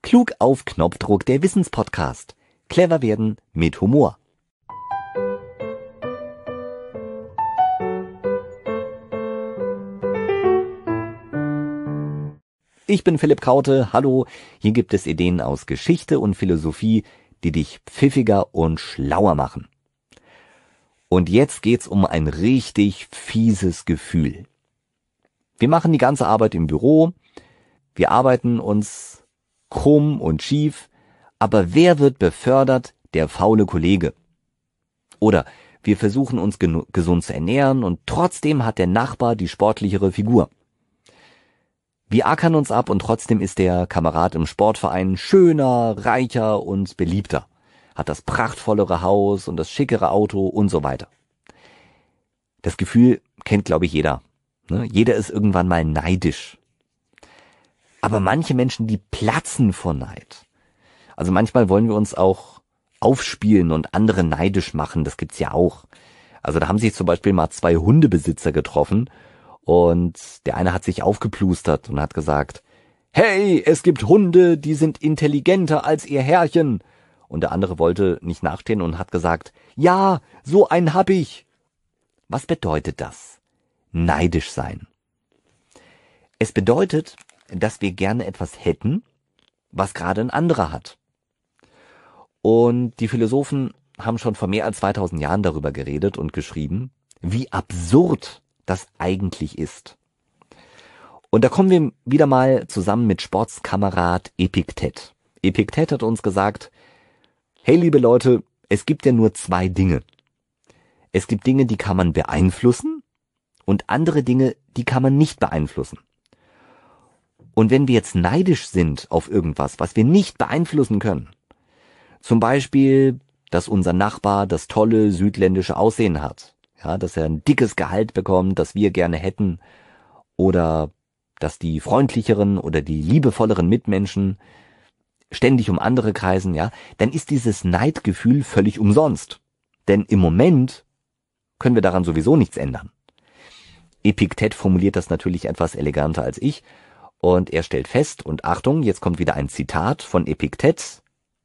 Klug auf Knopfdruck, der Wissenspodcast. Clever werden mit Humor. Ich bin Philipp Kraute, hallo. Hier gibt es Ideen aus Geschichte und Philosophie, die dich pfiffiger und schlauer machen. Und jetzt geht's um ein richtig fieses Gefühl. Wir machen die ganze Arbeit im Büro, wir arbeiten uns krumm und schief, aber wer wird befördert? Der faule Kollege. Oder wir versuchen uns gesund zu ernähren und trotzdem hat der Nachbar die sportlichere Figur. Wir ackern uns ab und trotzdem ist der Kamerad im Sportverein schöner, reicher und beliebter, hat das prachtvollere Haus und das schickere Auto und so weiter. Das Gefühl kennt, glaube ich, jeder. Jeder ist irgendwann mal neidisch. Aber manche Menschen, die platzen vor Neid. Also manchmal wollen wir uns auch aufspielen und andere neidisch machen, das gibt's ja auch. Also da haben sich zum Beispiel mal 2 Hundebesitzer getroffen und der eine hat sich aufgeplustert und hat gesagt, hey, es gibt Hunde, die sind intelligenter als ihr Herrchen. Und der andere wollte nicht nachstehen und hat gesagt, ja, so einen hab ich. Was bedeutet das? Neidisch sein. Es bedeutet, dass wir gerne etwas hätten, was gerade ein anderer hat. Und die Philosophen haben schon vor mehr als 2000 Jahren darüber geredet und geschrieben, wie absurd das eigentlich ist. Und da kommen wir wieder mal zusammen mit Sportskamerad Epiktet. Epiktet hat uns gesagt, hey liebe Leute, es gibt ja nur 2 Dinge. Es gibt Dinge, die kann man beeinflussen und andere Dinge, die kann man nicht beeinflussen. Und wenn wir jetzt neidisch sind auf irgendwas, was wir nicht beeinflussen können, zum Beispiel, dass unser Nachbar das tolle südländische Aussehen hat, ja, dass er ein dickes Gehalt bekommt, das wir gerne hätten, oder dass die freundlicheren oder die liebevolleren Mitmenschen ständig um andere kreisen, ja, dann ist dieses Neidgefühl völlig umsonst. Denn im Moment können wir daran sowieso nichts ändern. Epiktet formuliert das natürlich etwas eleganter als ich und er stellt fest, und Achtung, jetzt kommt wieder ein Zitat von Epiktet: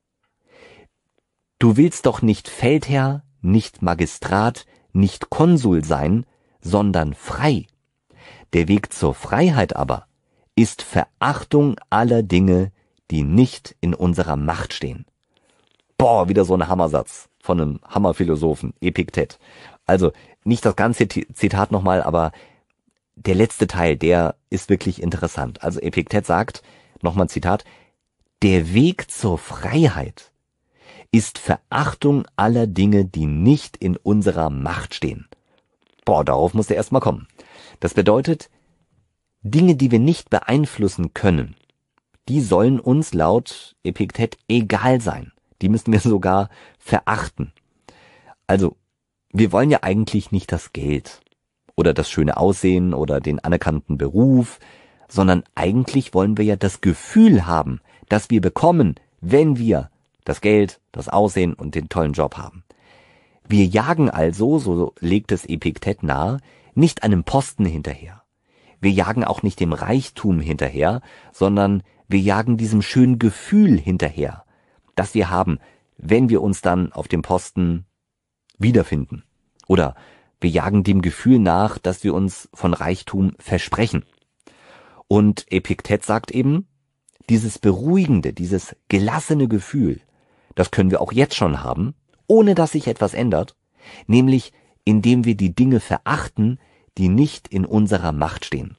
Du willst doch nicht Feldherr, nicht Magistrat, nicht Konsul sein, sondern frei. Der Weg zur Freiheit aber ist Verachtung aller Dinge, die nicht in unserer Macht stehen. Boah, wieder so ein Hammersatz von einem Hammerphilosophen, Epiktet. Also nicht das ganze Zitat nochmal, aber der letzte Teil, der ist wirklich interessant. Also Epiktet sagt, nochmal ein Zitat, der Weg zur Freiheit ist Verachtung aller Dinge, die nicht in unserer Macht stehen. Boah, darauf muss er erstmal kommen. Das bedeutet, Dinge, die wir nicht beeinflussen können, die sollen uns laut Epiktet egal sein. Die müssen wir sogar verachten. Also, wir wollen ja eigentlich nicht das Geld oder das schöne Aussehen oder den anerkannten Beruf, sondern eigentlich wollen wir ja das Gefühl haben, das wir bekommen, wenn wir das Geld, das Aussehen und den tollen Job haben. Wir jagen also, so legt es Epiktet nahe, nicht einem Posten hinterher. Wir jagen auch nicht dem Reichtum hinterher, sondern wir jagen diesem schönen Gefühl hinterher, das wir haben, wenn wir uns dann auf dem Posten wiederfinden. Oder wir jagen dem Gefühl nach, dass wir uns von Reichtum versprechen. Und Epiktet sagt eben, dieses beruhigende, dieses gelassene Gefühl, das können wir auch jetzt schon haben, ohne dass sich etwas ändert, nämlich indem wir die Dinge verachten, die nicht in unserer Macht stehen.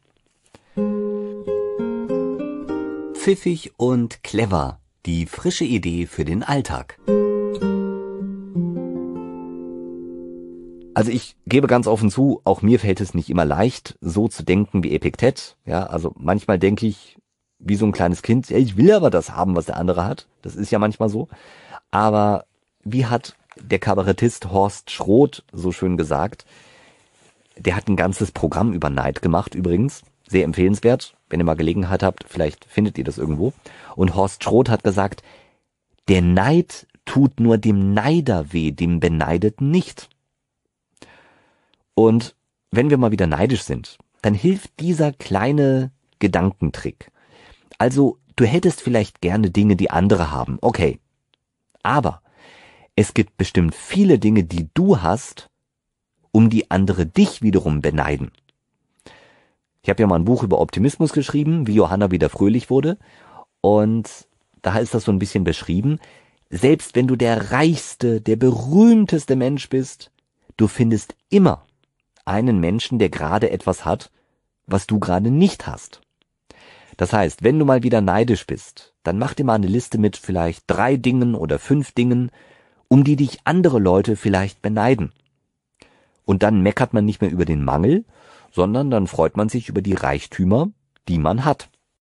Pfiffig und clever, die frische Idee für den Alltag. Also ich gebe ganz offen zu, auch mir fällt es nicht immer leicht, so zu denken wie Epiktet. Ja, also manchmal denke ich wie so ein kleines Kind, ja, ich will aber das haben, was der andere hat. Das ist ja manchmal so. Aber wie hat der Kabarettist Horst Schroth so schön gesagt, der hat ein ganzes Programm über Neid gemacht übrigens. Sehr empfehlenswert. Wenn ihr mal Gelegenheit habt, vielleicht findet ihr das irgendwo. Und Horst Schroth hat gesagt, der Neid tut nur dem Neider weh, dem Beneideten nicht. Und wenn wir mal wieder neidisch sind, dann hilft dieser kleine Gedankentrick. Also du hättest vielleicht gerne Dinge, die andere haben, okay. Aber es gibt bestimmt viele Dinge, die du hast, um die andere dich wiederum beneiden. Ich habe ja mal ein Buch über Optimismus geschrieben, wie Johanna wieder fröhlich wurde. Und da ist das so ein bisschen beschrieben. Selbst wenn du der reichste, der berühmteste Mensch bist, du findest immer einen Menschen, der gerade etwas hat, was du gerade nicht hast. Das heißt, wenn du mal wieder neidisch bist, dann mach dir mal eine Liste mit vielleicht 3 Dingen oder 5 Dingen, um die dich andere Leute vielleicht beneiden. Und dann meckert man nicht mehr über den Mangel, sondern dann freut man sich über die Reichtümer, die man hat.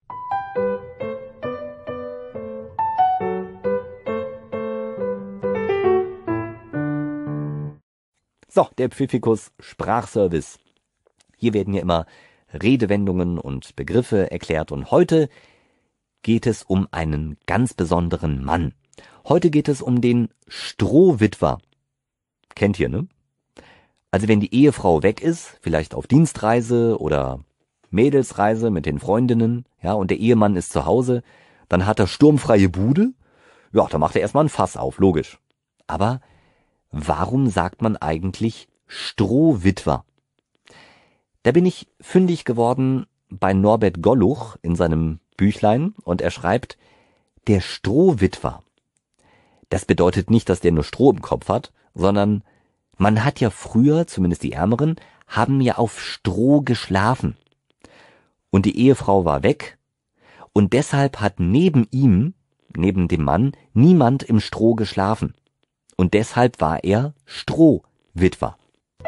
So, der Pfiffikus Sprachservice. Hier werden ja immer Redewendungen und Begriffe erklärt und heute geht es um einen ganz besonderen Mann. Heute geht es um den Strohwitwer. Kennt ihr, ne? Also wenn die Ehefrau weg ist, vielleicht auf Dienstreise oder Mädelsreise mit den Freundinnen, ja, und der Ehemann ist zu Hause, dann hat er sturmfreie Bude. Ja, da macht er erstmal ein Fass auf, logisch. Aber warum sagt man eigentlich Strohwitwer? Da bin ich fündig geworden bei Norbert Golluch in seinem Büchlein und er schreibt, der Strohwitwer. Das bedeutet nicht, dass der nur Stroh im Kopf hat, sondern man hat ja früher, zumindest die Ärmeren, haben ja auf Stroh geschlafen. Und die Ehefrau war weg und deshalb hat neben ihm, neben dem Mann, niemand im Stroh geschlafen. Und deshalb war er Strohwitwer.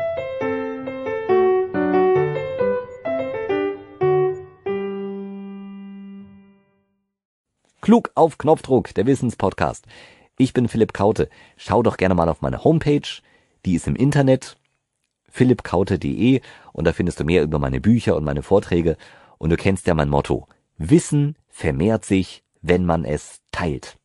Klug auf Knopfdruck, der Wissenspodcast. Ich bin Philipp Kaute. Schau doch gerne mal auf meine Homepage. Die ist im Internet, philippkaute.de, und da findest du mehr über meine Bücher und meine Vorträge. Und du kennst ja mein Motto: Wissen vermehrt sich, wenn man es teilt.